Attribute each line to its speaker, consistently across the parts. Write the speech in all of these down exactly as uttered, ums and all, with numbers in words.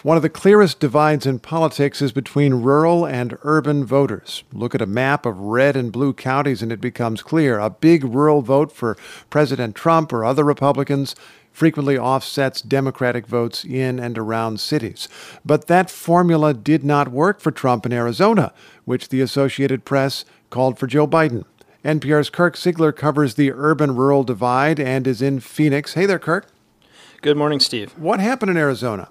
Speaker 1: One of the clearest divides in politics is between rural and urban voters. Look at a map of red and blue counties and it becomes clear. A big rural vote for President Trump or other Republicans frequently offsets Democratic votes in and around cities. But that formula did not work for Trump in Arizona, which the Associated Press called for Joe Biden. N P R's Kirk Siegler covers the urban-rural divide and is in Phoenix. Hey there, Kirk.
Speaker 2: Good morning, Steve.
Speaker 1: What happened in Arizona?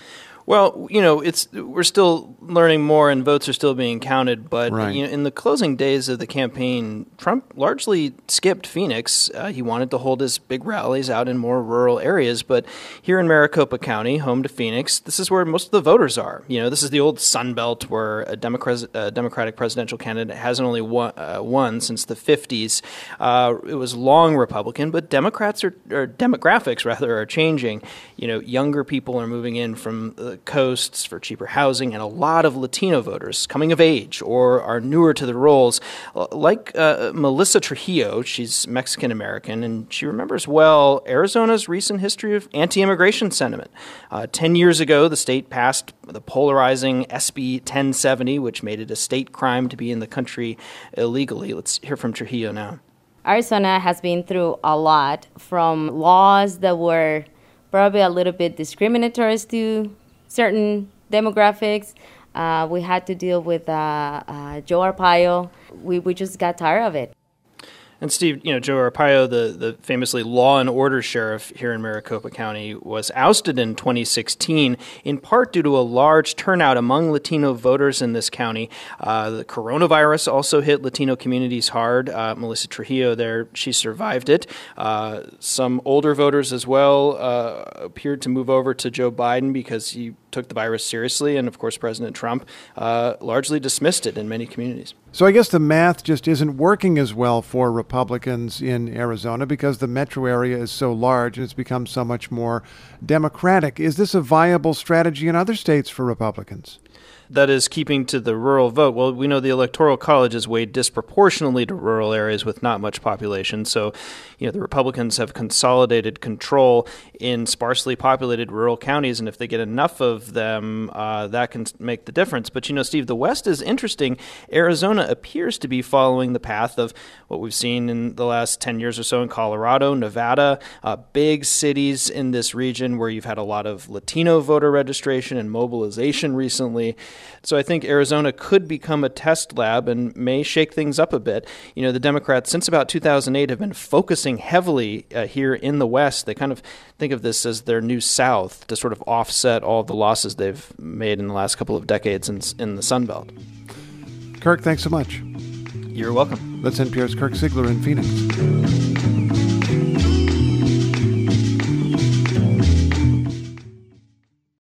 Speaker 2: Well, you know, it's we're still learning more and votes are still being counted. But
Speaker 1: right.
Speaker 2: you know, in the closing days of the campaign, Trump largely skipped Phoenix. Uh, he wanted to hold his big rallies out in more rural areas. But here in Maricopa County, home to Phoenix, this is where most of the voters are. You know, this is the old Sun Belt where a Democrat, a Democratic presidential candidate hasn't only won, uh, won since the fifties. Uh, it was long Republican, but Democrats are, or demographics rather, are changing. You know, younger people are moving in from the coasts for cheaper housing, and a lot of Latino voters coming of age or are newer to the rolls, like uh, Melissa Trujillo. She's Mexican-American, and she remembers well Arizona's recent history of anti-immigration sentiment. Uh, ten years ago, the state passed the polarizing S B ten seventy, which made it a state crime to be in the country illegally. Let's hear from Trujillo now.
Speaker 3: Arizona has been through a lot, from laws that were probably a little bit discriminatory to certain demographics. Uh, we had to deal with uh, uh, Joe Arpaio. We, we just got tired of it.
Speaker 2: And Steve, you know, Joe Arpaio, the, the famously law and order sheriff here in Maricopa County, was ousted in twenty sixteen, in part due to a large turnout among Latino voters in this county. Uh, the coronavirus also hit Latino communities hard. Uh, Melissa Trujillo there, she survived it. Uh, some older voters as well uh, appeared to move over to Joe Biden because he took the virus seriously. And of course, President Trump uh, largely dismissed it in many communities.
Speaker 1: So I guess the math just isn't working as well for Republicans in Arizona because the metro area is so large and it's become so much more Democratic. Is this a viable strategy in other states for Republicans?
Speaker 2: That is keeping to the rural vote. Well, we know the Electoral College is weighed disproportionately to rural areas with not much population. So, you know, the Republicans have consolidated control in sparsely populated rural counties. And if they get enough of them, uh, that can make the difference. But, you know, Steve, the West is interesting. Arizona appears to be following the path of what we've seen in the last ten years or so in Colorado, Nevada, uh, big cities in this region where you've had a lot of Latino voter registration and mobilization recently. So I think Arizona could become a test lab and may shake things up a bit. You know, the Democrats, since about two thousand eight, have been focusing heavily uh, here in the West. They kind of think of this as their new South to sort of offset all the losses they've made in the last couple of decades in, in the Sun Belt.
Speaker 1: Kirk, thanks so much.
Speaker 2: You're welcome.
Speaker 1: That's N P R's Kirk Siegler in Phoenix.